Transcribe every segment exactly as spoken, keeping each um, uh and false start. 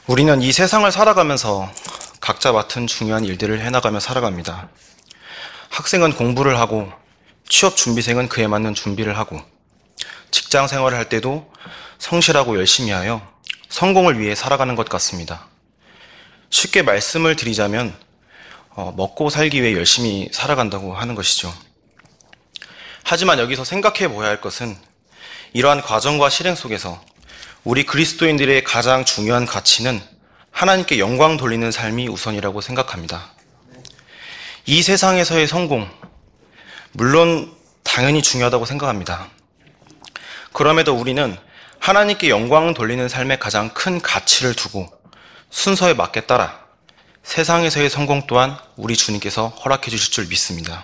우리는 이 세상을 살아가면서 각자 맡은 중요한 일들을 해나가며 살아갑니다. 학생은 공부를 하고, 취업 준비생은 그에 맞는 준비를 하고, 직장 생활을 할 때도 성실하고 열심히 하여 성공을 위해 살아가는 것 같습니다. 쉽게 말씀을 드리자면 어, 먹고 살기 위해 열심히 살아간다고 하는 것이죠. 하지만 여기서 생각해 보아야 할 것은 이러한 과정과 실행 속에서 우리 그리스도인들의 가장 중요한 가치는 하나님께 영광 돌리는 삶이 우선이라고 생각합니다. 이 세상에서의 성공, 물론 당연히 중요하다고 생각합니다. 그럼에도 우리는 하나님께 영광 돌리는 삶에 가장 큰 가치를 두고 순서에 맞게 따라 세상에서의 성공 또한 우리 주님께서 허락해 주실 줄 믿습니다.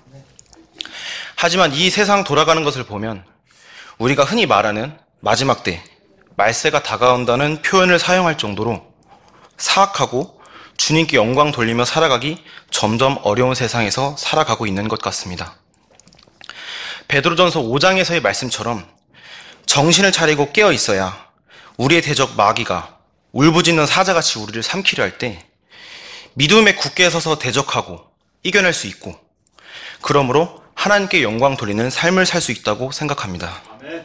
하지만 이 세상 돌아가는 것을 보면 우리가 흔히 말하는 마지막 때, 말세가 다가온다는 표현을 사용할 정도로 사악하고 주님께 영광 돌리며 살아가기 점점 어려운 세상에서 살아가고 있는 것 같습니다. 베드로전서 오 장에서의 말씀처럼 정신을 차리고 깨어 있어야 우리의 대적 마귀가 울부짖는 사자같이 우리를 삼키려 할 때 믿음에 굳게 서서 대적하고 이겨낼 수 있고, 그러므로 하나님께 영광 돌리는 삶을 살 수 있다고 생각합니다.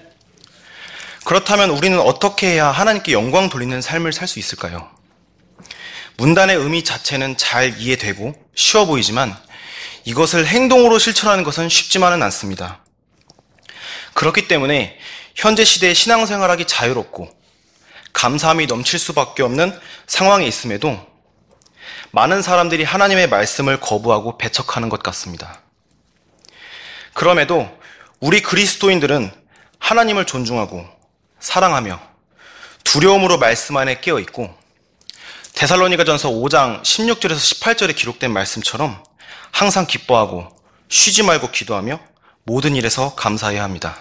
그렇다면 우리는 어떻게 해야 하나님께 영광 돌리는 삶을 살 수 있을까요? 문단의 의미 자체는 잘 이해되고 쉬워 보이지만 이것을 행동으로 실천하는 것은 쉽지만은 않습니다. 그렇기 때문에 현재 시대의 신앙생활하기 자유롭고 감사함이 넘칠 수밖에 없는 상황에 있음에도 많은 사람들이 하나님의 말씀을 거부하고 배척하는 것 같습니다. 그럼에도 우리 그리스도인들은 하나님을 존중하고 사랑하며 두려움으로 말씀 안에 깨어 있고, 데살로니가전서 오 장 십육 절에서 십팔 절에 기록된 말씀처럼 항상 기뻐하고 쉬지 말고 기도하며 모든 일에서 감사해야 합니다.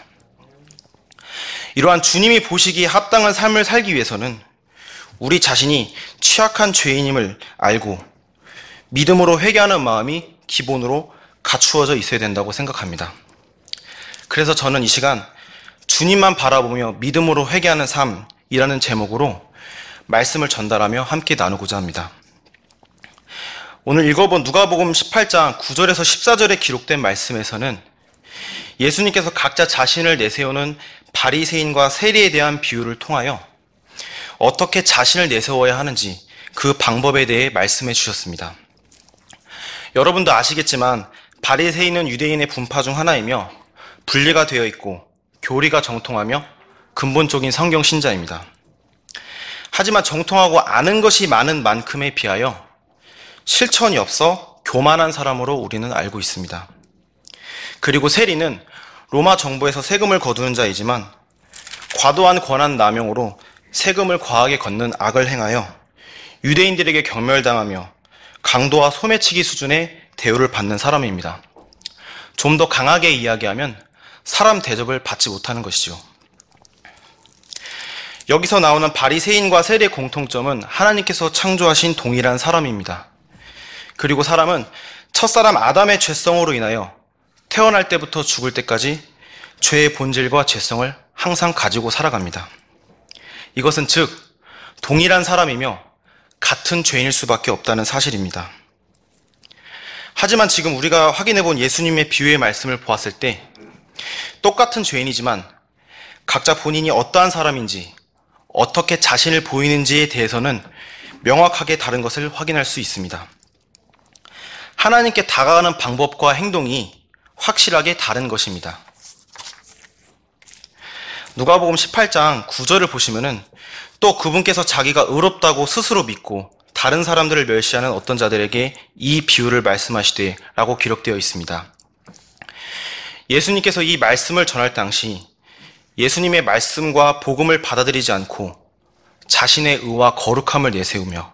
이러한 주님이 보시기에 합당한 삶을 살기 위해서는 우리 자신이 취약한 죄인임을 알고 믿음으로 회개하는 마음이 기본으로 갖추어져 있어야 된다고 생각합니다. 그래서 저는 이 시간 주님만 바라보며 믿음으로 회개하는 삶이라는 제목으로 말씀을 전달하며 함께 나누고자 합니다. 오늘 읽어본 누가복음 십팔 장 구 절에서 십사 절에 기록된 말씀에서는 예수님께서 각자 자신을 내세우는 바리새인과 세리에 대한 비유를 통하여 어떻게 자신을 내세워야 하는지 그 방법에 대해 말씀해 주셨습니다. 여러분도 아시겠지만 바리새인은 유대인의 분파 중 하나이며 분리가 되어 있고 교리가 정통하며 근본적인 성경 신자입니다. 하지만 정통하고 아는 것이 많은 만큼에 비하여 실천이 없어 교만한 사람으로 우리는 알고 있습니다. 그리고 세리는 로마 정부에서 세금을 거두는 자이지만 과도한 권한 남용으로 세금을 과하게 걷는 악을 행하여 유대인들에게 경멸당하며 강도와 소매치기 수준의 대우를 받는 사람입니다. 좀 더 강하게 이야기하면 사람 대접을 받지 못하는 것이죠. 여기서 나오는 바리새인과 세리의 공통점은 하나님께서 창조하신 동일한 사람입니다. 그리고 사람은 첫사람 아담의 죄성으로 인하여 태어날 때부터 죽을 때까지 죄의 본질과 죄성을 항상 가지고 살아갑니다. 이것은 즉 동일한 사람이며 같은 죄인일 수밖에 없다는 사실입니다. 하지만 지금 우리가 확인해본 예수님의 비유의 말씀을 보았을 때 똑같은 죄인이지만 각자 본인이 어떠한 사람인지 어떻게 자신을 보이는지에 대해서는 명확하게 다른 것을 확인할 수 있습니다. 하나님께 다가가는 방법과 행동이 확실하게 다른 것입니다. 누가복음 십팔 장 구 절을 보시면은 또 그분께서 자기가 의롭다고 스스로 믿고 다른 사람들을 멸시하는 어떤 자들에게 이 비유를 말씀하시되 라고 기록되어 있습니다. 예수님께서 이 말씀을 전할 당시 예수님의 말씀과 복음을 받아들이지 않고 자신의 의와 거룩함을 내세우며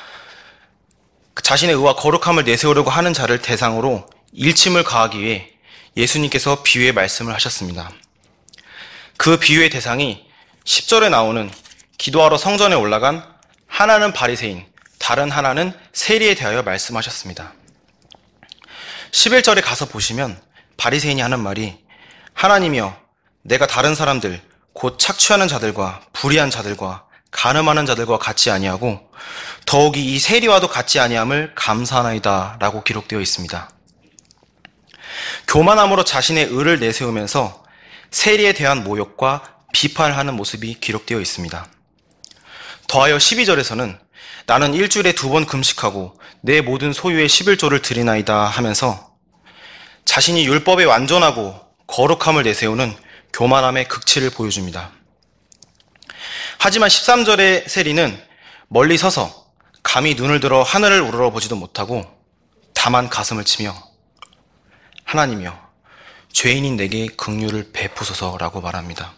자신의 의와 거룩함을 내세우려고 하는 자를 대상으로 일침을 가하기 위해 예수님께서 비유의 말씀을 하셨습니다. 그 비유의 대상이 십 절에 나오는 기도하러 성전에 올라간 하나는 바리새인, 다른 하나는 세리에 대하여 말씀하셨습니다. 십일 절에 가서 보시면 바리새인이 하는 말이 하나님이여 내가 다른 사람들 곧 착취하는 자들과 불의한 자들과 가늠하는 자들과 같지 아니하고 더욱이 이 세리와도 같지 아니함을 감사하나이다 라고 기록되어 있습니다. 교만함으로 자신의 의를 내세우면서 세리에 대한 모욕과 비판을 하는 모습이 기록되어 있습니다. 더하여 십이 절에서는 나는 일주일에 두 번 금식하고 내 모든 소유의 십일조를 드리나이다 하면서 자신이 율법에 완전하고 거룩함을 내세우는 교만함의 극치를 보여줍니다. 하지만 십삼 절의 세리는 멀리 서서 감히 눈을 들어 하늘을 우러러보지도 못하고 다만 가슴을 치며 하나님이여 죄인인 내게 긍휼을 베푸소서라고 말합니다.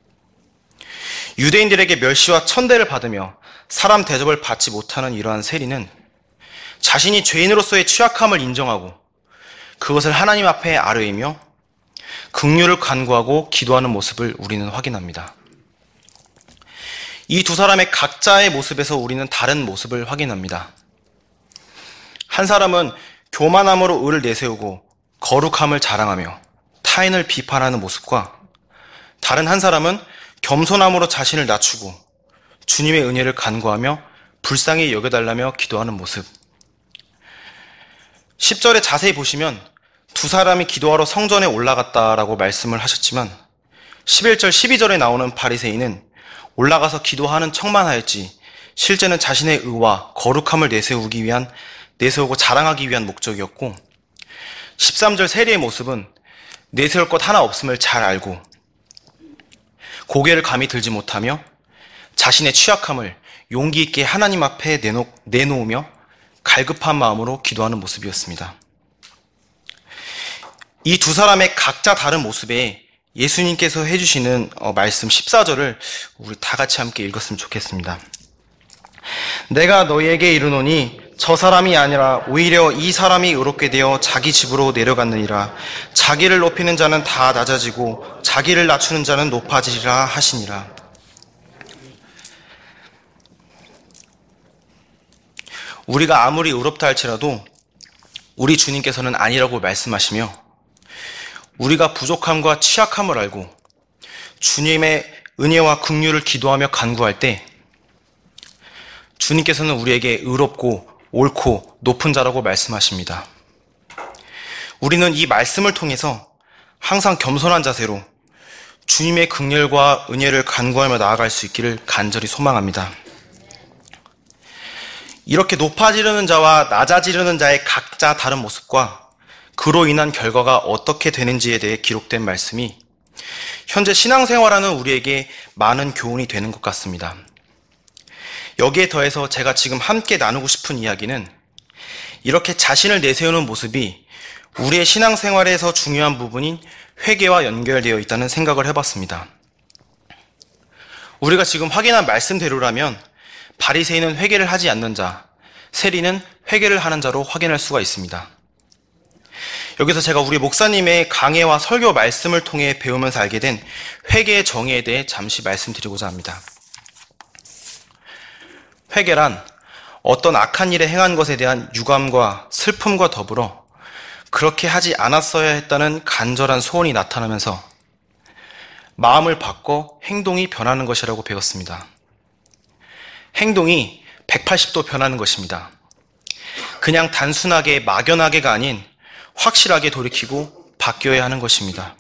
유대인들에게 멸시와 천대를 받으며 사람 대접을 받지 못하는 이러한 세리는 자신이 죄인으로서의 취약함을 인정하고 그것을 하나님 앞에 아뢰이며 긍휼을 간구하고 기도하는 모습을 우리는 확인합니다. 이 두 사람의 각자의 모습에서 우리는 다른 모습을 확인합니다. 한 사람은 교만함으로 의를 내세우고 거룩함을 자랑하며 타인을 비판하는 모습과 다른 한 사람은 겸손함으로 자신을 낮추고 주님의 은혜를 간구하며 불쌍히 여겨달라며 기도하는 모습. 십 절에 자세히 보시면 두 사람이 기도하러 성전에 올라갔다라고 말씀을 하셨지만 십일 절, 십이 절에 나오는 바리새인은 올라가서 기도하는 척만 하였지 실제는 자신의 의와 거룩함을 내세우기 위한, 내세우고 자랑하기 위한 목적이었고 십삼 절 세리의 모습은 내세울 것 하나 없음을 잘 알고 고개를 감히 들지 못하며 자신의 취약함을 용기 있게 하나님 앞에 내놓, 내놓으며 갈급한 마음으로 기도하는 모습이었습니다. 이 두 사람의 각자 다른 모습에 예수님께서 해주시는 말씀 십사 절을 우리 다 같이 함께 읽었으면 좋겠습니다. 내가 너희에게 이르노니 저 사람이 아니라 오히려 이 사람이 의롭게 되어 자기 집으로 내려갔느니라. 자기를 높이는 자는 다 낮아지고 자기를 낮추는 자는 높아지리라 하시니라. 우리가 아무리 의롭다 할지라도 우리 주님께서는 아니라고 말씀하시며 우리가 부족함과 취약함을 알고 주님의 은혜와 긍휼을 기도하며 간구할 때 주님께서는 우리에게 의롭고 옳고 높은 자라고 말씀하십니다. 우리는 이 말씀을 통해서 항상 겸손한 자세로 주님의 긍휼과 은혜를 간구하며 나아갈 수 있기를 간절히 소망합니다. 이렇게 높아지려는 자와 낮아지려는 자의 각자 다른 모습과 그로 인한 결과가 어떻게 되는지에 대해 기록된 말씀이 현재 신앙생활하는 우리에게 많은 교훈이 되는 것 같습니다. 여기에 더해서 제가 지금 함께 나누고 싶은 이야기는 이렇게 자신을 내세우는 모습이 우리의 신앙생활에서 중요한 부분인 회개와 연결되어 있다는 생각을 해봤습니다. 우리가 지금 확인한 말씀대로라면 바리새인은 회개를 하지 않는 자, 세리는 회개를 하는 자로 확인할 수가 있습니다. 여기서 제가 우리 목사님의 강해와 설교 말씀을 통해 배우면서 알게 된 회개의 정의에 대해 잠시 말씀드리고자 합니다. 회개란 어떤 악한 일에 행한 것에 대한 유감과 슬픔과 더불어 그렇게 하지 않았어야 했다는 간절한 소원이 나타나면서 마음을 바꿔 행동이 변하는 것이라고 배웠습니다. 행동이 백팔십 도 변하는 것입니다. 그냥 단순하게 막연하게가 아닌 확실하게 돌이키고 바뀌어야 하는 것입니다.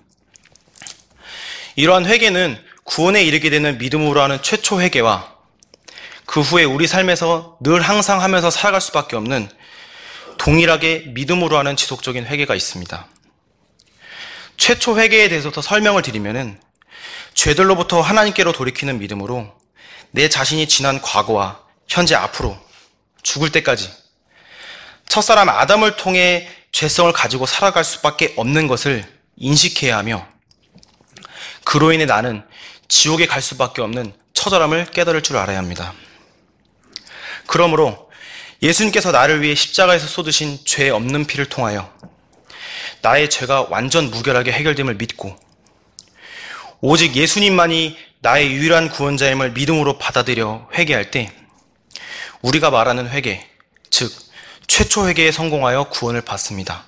이러한 회개는 구원에 이르게 되는 믿음으로 하는 최초 회개와 그 후에 우리 삶에서 늘 항상 하면서 살아갈 수밖에 없는 동일하게 믿음으로 하는 지속적인 회개가 있습니다. 최초 회개에 대해서 더 설명을 드리면은 죄들로부터 하나님께로 돌이키는 믿음으로 내 자신이 지난 과거와 현재 앞으로 죽을 때까지 첫사람 아담을 통해 죄성을 가지고 살아갈 수밖에 없는 것을 인식해야 하며 그로 인해 나는 지옥에 갈 수밖에 없는 처절함을 깨달을 줄 알아야 합니다. 그러므로 예수님께서 나를 위해 십자가에서 쏟으신 죄 없는 피를 통하여 나의 죄가 완전 무결하게 해결됨을 믿고 오직 예수님만이 나의 유일한 구원자임을 믿음으로 받아들여 회개할 때 우리가 말하는 회개, 즉 최초 회개에 성공하여 구원을 받습니다.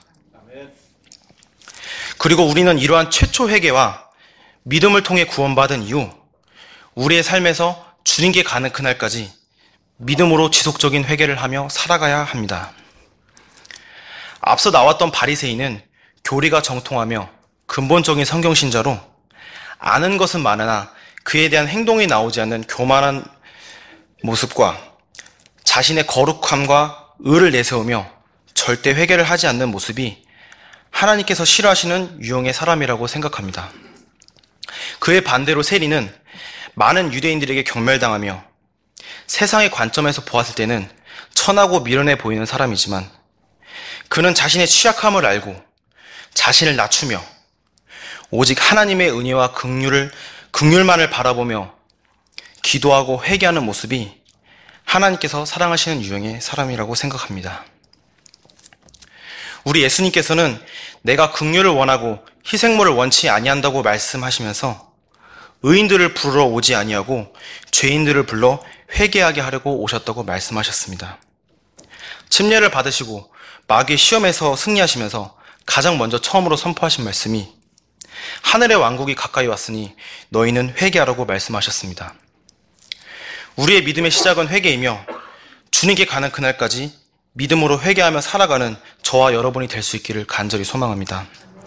그리고 우리는 이러한 최초 회개와 믿음을 통해 구원받은 이후 우리의 삶에서 주님께 가는 그날까지 믿음으로 지속적인 회개를 하며 살아가야 합니다. 앞서 나왔던 바리새인은 교리가 정통하며 근본적인 성경신자로 아는 것은 많으나 그에 대한 행동이 나오지 않는 교만한 모습과 자신의 거룩함과 의를 내세우며 절대 회개를 하지 않는 모습이 하나님께서 싫어하시는 유형의 사람이라고 생각합니다. 그의 반대로 세리는 많은 유대인들에게 경멸당하며 세상의 관점에서 보았을 때는 천하고 미련해 보이는 사람이지만 그는 자신의 취약함을 알고 자신을 낮추며 오직 하나님의 은혜와 긍휼을, 긍휼만을 바라보며 기도하고 회개하는 모습이 하나님께서 사랑하시는 유형의 사람이라고 생각합니다. 우리 예수님께서는 내가 긍휼을 원하고 희생물을 원치 아니한다고 말씀하시면서 의인들을 부르러 오지 아니하고 죄인들을 불러 회개하게 하려고 오셨다고 말씀하셨습니다. 침례를 받으시고 마귀의 시험에서 승리하시면서 가장 먼저 처음으로 선포하신 말씀이 하늘의 왕국이 가까이 왔으니 너희는 회개하라고 말씀하셨습니다. 우리의 믿음의 시작은 회개이며 주님께 가는 그날까지 믿음으로 회개하며 살아가는 저와 여러분이 될 수 있기를 간절히 소망합니다.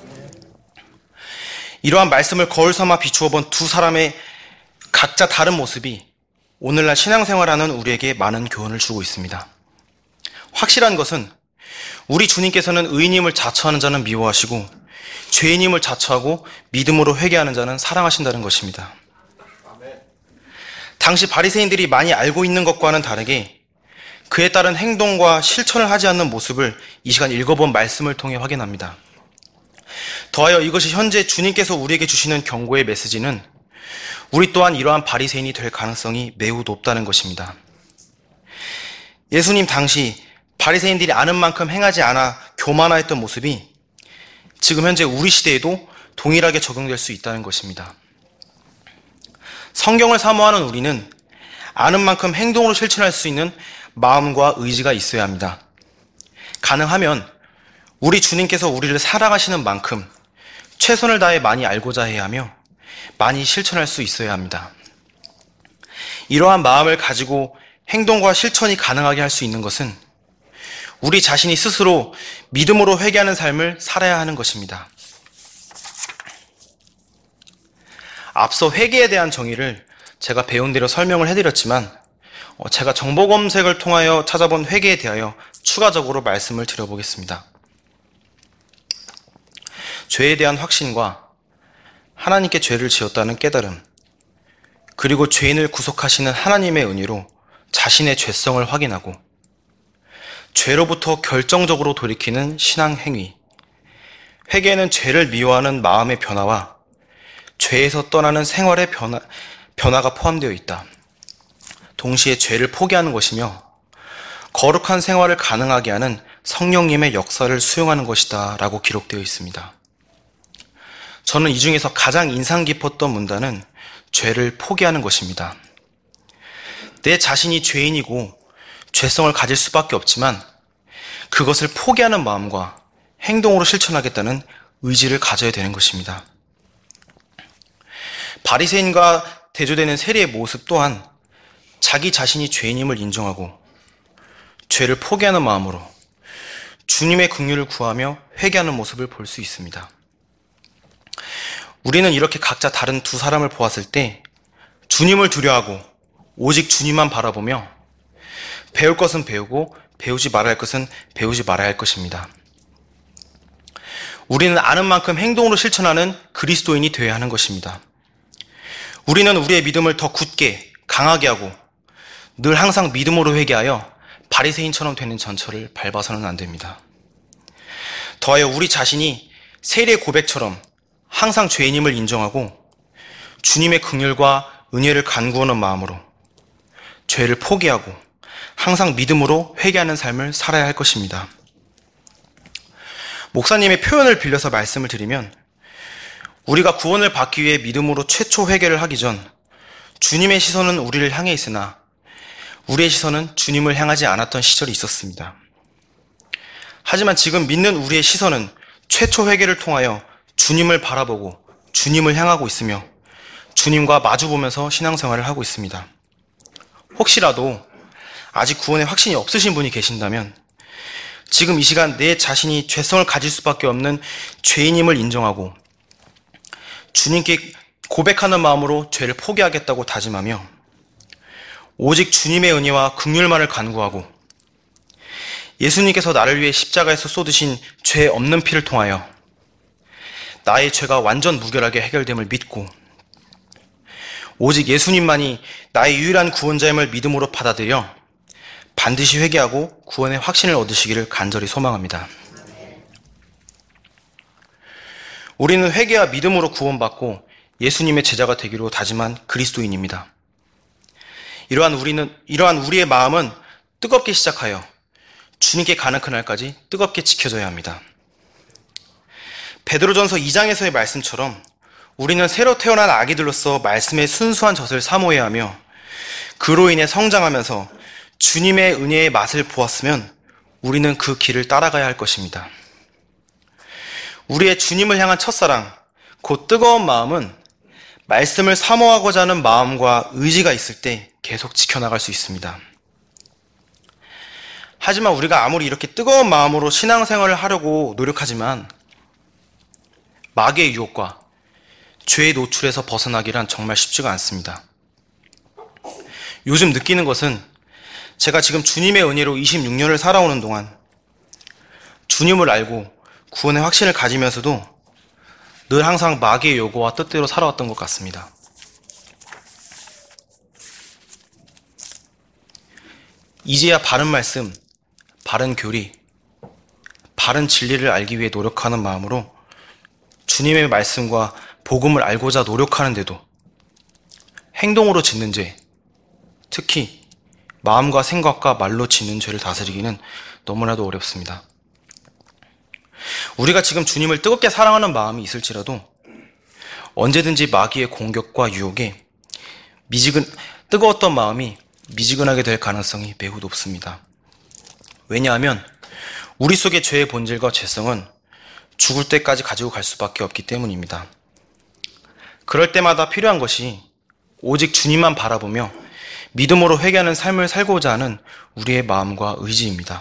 이러한 말씀을 거울 삼아 비추어 본 두 사람의 각자 다른 모습이 오늘날 신앙생활하는 우리에게 많은 교훈을 주고 있습니다. 확실한 것은 우리 주님께서는 의인임을 자처하는 자는 미워하시고 죄인임을 자처하고 믿음으로 회개하는 자는 사랑하신다는 것입니다. 당시 바리새인들이 많이 알고 있는 것과는 다르게 그에 따른 행동과 실천을 하지 않는 모습을 이 시간 읽어본 말씀을 통해 확인합니다. 더하여 이것이 현재 주님께서 우리에게 주시는 경고의 메시지는 우리 또한 이러한 바리새인이 될 가능성이 매우 높다는 것입니다. 예수님 당시 바리새인들이 아는 만큼 행하지 않아 교만하였던 모습이 지금 현재 우리 시대에도 동일하게 적용될 수 있다는 것입니다. 성경을 사모하는 우리는 아는 만큼 행동으로 실천할 수 있는 마음과 의지가 있어야 합니다. 가능하면 우리 주님께서 우리를 사랑하시는 만큼 최선을 다해 많이 알고자 해야 하며 많이 실천할 수 있어야 합니다. 이러한 마음을 가지고 행동과 실천이 가능하게 할 수 있는 것은 우리 자신이 스스로 믿음으로 회개하는 삶을 살아야 하는 것입니다. 앞서 회개에 대한 정의를 제가 배운 대로 설명을 해드렸지만 제가 정보 검색을 통하여 찾아본 회개에 대하여 추가적으로 말씀을 드려보겠습니다. 죄에 대한 확신과 하나님께 죄를 지었다는 깨달음, 그리고 죄인을 구속하시는 하나님의 은혜로 자신의 죄성을 확인하고 죄로부터 결정적으로 돌이키는 신앙 행위. 회개는 죄를 미워하는 마음의 변화와 죄에서 떠나는 생활의 변화, 변화가 포함되어 있다. 동시에 죄를 포기하는 것이며 거룩한 생활을 가능하게 하는 성령님의 역사를 수용하는 것이다 라고 기록되어 있습니다. 저는 이 중에서 가장 인상 깊었던 문단은 죄를 포기하는 것입니다. 내 자신이 죄인이고 죄성을 가질 수밖에 없지만 그것을 포기하는 마음과 행동으로 실천하겠다는 의지를 가져야 되는 것입니다. 바리새인과 대조되는 세리의 모습 또한 자기 자신이 죄인임을 인정하고 죄를 포기하는 마음으로 주님의 긍휼을 구하며 회개하는 모습을 볼 수 있습니다. 우리는 이렇게 각자 다른 두 사람을 보았을 때 주님을 두려워하고 오직 주님만 바라보며 배울 것은 배우고 배우지 말아야 할 것은 배우지 말아야 할 것입니다. 우리는 아는 만큼 행동으로 실천하는 그리스도인이 되어야 하는 것입니다. 우리는 우리의 믿음을 더 굳게 강하게 하고 늘 항상 믿음으로 회개하여 바리새인처럼 되는 전철을 밟아서는 안 됩니다. 더하여 우리 자신이 세리의 고백처럼 항상 죄인임을 인정하고 주님의 긍휼과 은혜를 간구하는 마음으로 죄를 포기하고 항상 믿음으로 회개하는 삶을 살아야 할 것입니다. 목사님의 표현을 빌려서 말씀을 드리면 우리가 구원을 받기 위해 믿음으로 최초 회개를 하기 전 주님의 시선은 우리를 향해 있으나 우리의 시선은 주님을 향하지 않았던 시절이 있었습니다. 하지만 지금 믿는 우리의 시선은 최초 회개를 통하여 주님을 바라보고 주님을 향하고 있으며 주님과 마주보면서 신앙생활을 하고 있습니다. 혹시라도 아직 구원의 확신이 없으신 분이 계신다면 지금 이 시간 내 자신이 죄성을 가질 수밖에 없는 죄인임을 인정하고 주님께 고백하는 마음으로 죄를 포기하겠다고 다짐하며 오직 주님의 은혜와 긍휼만을 간구하고 예수님께서 나를 위해 십자가에서 쏟으신 죄 없는 피를 통하여 나의 죄가 완전 무결하게 해결됨을 믿고 오직 예수님만이 나의 유일한 구원자임을 믿음으로 받아들여 반드시 회개하고 구원의 확신을 얻으시기를 간절히 소망합니다. 우리는 회개와 믿음으로 구원받고 예수님의 제자가 되기로 다짐한 그리스도인입니다. 이러한 우리는, 이러한 우리의 마음은 뜨겁게 시작하여 주님께 가는 그날까지 뜨겁게 지켜져야 합니다. 베드로전서 이 장에서의 말씀처럼 우리는 새로 태어난 아기들로서 말씀의 순수한 젖을 사모해야 하며 그로 인해 성장하면서 주님의 은혜의 맛을 보았으면 우리는 그 길을 따라가야 할 것입니다. 우리의 주님을 향한 첫사랑, 곧 뜨거운 마음은 말씀을 사모하고자 하는 마음과 의지가 있을 때 계속 지켜나갈 수 있습니다. 하지만 우리가 아무리 이렇게 뜨거운 마음으로 신앙생활을 하려고 노력하지만 마귀의 유혹과 죄의 노출에서 벗어나기란 정말 쉽지가 않습니다. 요즘 느끼는 것은 제가 지금 주님의 은혜로 이십육 년을 살아오는 동안 주님을 알고 구원의 확신을 가지면서도 늘 항상 마귀의 요구와 뜻대로 살아왔던 것 같습니다. 이제야 바른 말씀, 바른 교리, 바른 진리를 알기 위해 노력하는 마음으로 주님의 말씀과 복음을 알고자 노력하는데도 행동으로 짓는 죄, 특히 마음과 생각과 말로 짓는 죄를 다스리기는 너무나도 어렵습니다. 우리가 지금 주님을 뜨겁게 사랑하는 마음이 있을지라도 언제든지 마귀의 공격과 유혹에 미지근, 뜨거웠던 마음이 미지근하게 될 가능성이 매우 높습니다. 왜냐하면 우리 속의 죄의 본질과 죄성은 죽을 때까지 가지고 갈 수밖에 없기 때문입니다. 그럴 때마다 필요한 것이 오직 주님만 바라보며 믿음으로 회개하는 삶을 살고자 하는 우리의 마음과 의지입니다.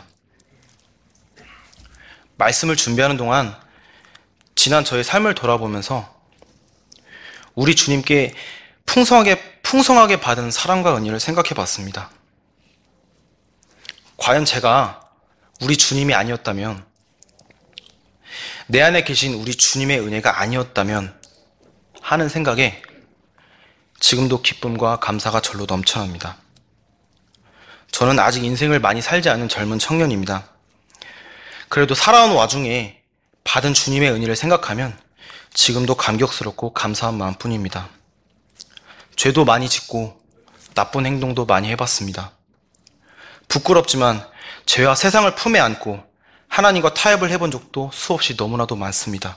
말씀을 준비하는 동안 지난 저의 삶을 돌아보면서 우리 주님께 풍성하게, 풍성하게 받은 사랑과 은혜를 생각해 봤습니다. 과연 제가 우리 주님이 아니었다면, 내 안에 계신 우리 주님의 은혜가 아니었다면 하는 생각에 지금도 기쁨과 감사가 절로 넘쳐납니다. 저는 아직 인생을 많이 살지 않은 젊은 청년입니다. 그래도 살아온 와중에 받은 주님의 은혜를 생각하면 지금도 감격스럽고 감사한 마음뿐입니다. 죄도 많이 짓고 나쁜 행동도 많이 해봤습니다. 부끄럽지만 죄와 세상을 품에 안고 하나님과 타협을 해본 적도 수없이 너무나도 많습니다.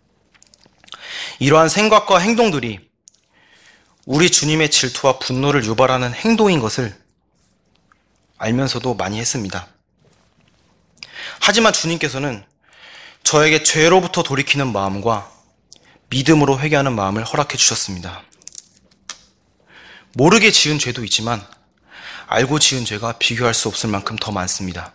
이러한 생각과 행동들이 우리 주님의 질투와 분노를 유발하는 행동인 것을 알면서도 많이 했습니다. 하지만 주님께서는 저에게 죄로부터 돌이키는 마음과 믿음으로 회개하는 마음을 허락해 주셨습니다. 모르게 지은 죄도 있지만 알고 지은 죄가 비교할 수 없을 만큼 더 많습니다.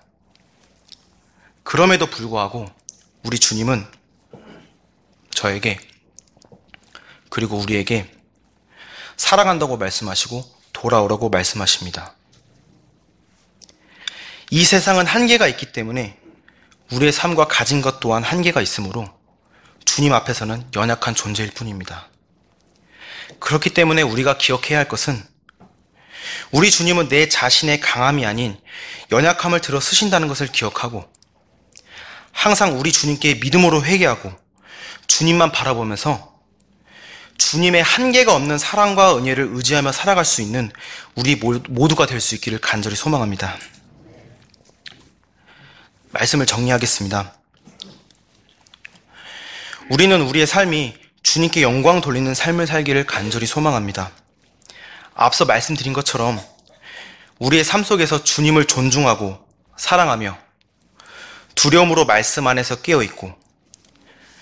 그럼에도 불구하고 우리 주님은 저에게 그리고 우리에게 사랑한다고 말씀하시고 돌아오라고 말씀하십니다. 이 세상은 한계가 있기 때문에 우리의 삶과 가진 것 또한 한계가 있으므로 주님 앞에서는 연약한 존재일 뿐입니다. 그렇기 때문에 우리가 기억해야 할 것은 우리 주님은 내 자신의 강함이 아닌 연약함을 들어 쓰신다는 것을 기억하고 항상 우리 주님께 믿음으로 회개하고 주님만 바라보면서 주님의 한계가 없는 사랑과 은혜를 의지하며 살아갈 수 있는 우리 모두가 될 수 있기를 간절히 소망합니다. 말씀을 정리하겠습니다. 우리는 우리의 삶이 주님께 영광 돌리는 삶을 살기를 간절히 소망합니다. 앞서 말씀드린 것처럼 우리의 삶 속에서 주님을 존중하고 사랑하며 두려움으로 말씀 안에서 깨어있고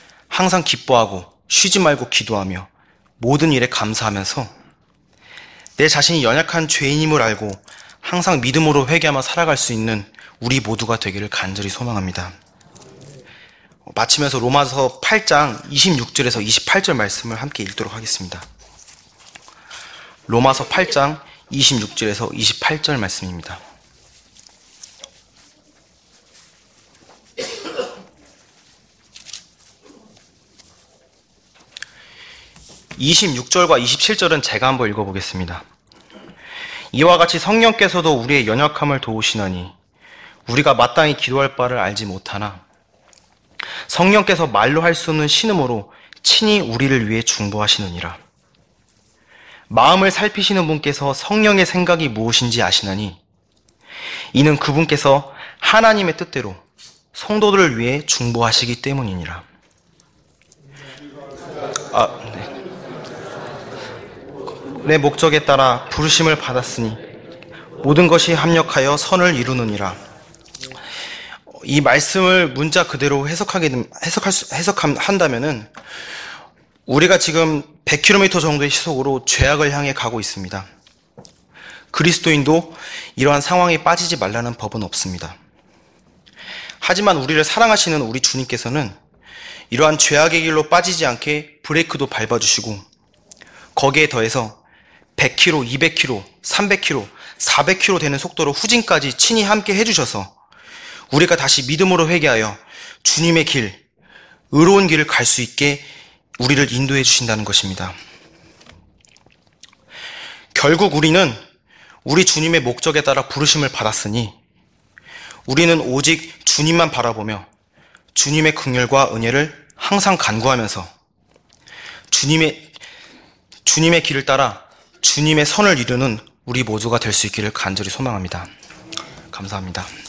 항상 기뻐하고 쉬지 말고 기도하며 모든 일에 감사하면서 내 자신이 연약한 죄인임을 알고 항상 믿음으로 회개하며 살아갈 수 있는 우리 모두가 되기를 간절히 소망합니다. 마치면서 로마서 팔 장 이십육 절에서 이십팔 절 말씀을 함께 읽도록 하겠습니다. 로마서 팔 장 이십육 절에서 이십팔 절 말씀입니다. 이십육 절과 이십칠 절은 제가 한번 읽어보겠습니다. 이와 같이 성령께서도 우리의 연약함을 도우시나니 우리가 마땅히 기도할 바를 알지 못하나 성령께서 말로 할 수 없는 신음으로 친히 우리를 위해 중보하시느니라. 마음을 살피시는 분께서 성령의 생각이 무엇인지 아시나니 이는 그분께서 하나님의 뜻대로 성도들을 위해 중보하시기 때문이니라. 아, 네. 내 목적에 따라 부르심을 받았으니 모든 것이 합력하여 선을 이루느니라. 이 말씀을 문자 그대로 해석하게 해석할 수, 해석한다면은 우리가 지금 백 킬로미터 정도의 시속으로 죄악을 향해 가고 있습니다. 그리스도인도 이러한 상황에 빠지지 말라는 법은 없습니다. 하지만 우리를 사랑하시는 우리 주님께서는 이러한 죄악의 길로 빠지지 않게 브레이크도 밟아주시고 거기에 더해서 백 킬로미터, 이백 킬로미터, 삼백 킬로미터, 사백 킬로미터 되는 속도로 후진까지 친히 함께 해주셔서 우리가 다시 믿음으로 회개하여 주님의 길, 의로운 길을 갈 수 있게 우리를 인도해 주신다는 것입니다. 결국 우리는 우리 주님의 목적에 따라 부르심을 받았으니 우리는 오직 주님만 바라보며 주님의 긍휼과 은혜를 항상 간구하면서 주님의, 주님의 길을 따라 주님의 선을 이루는 우리 모두가 될 수 있기를 간절히 소망합니다. 감사합니다.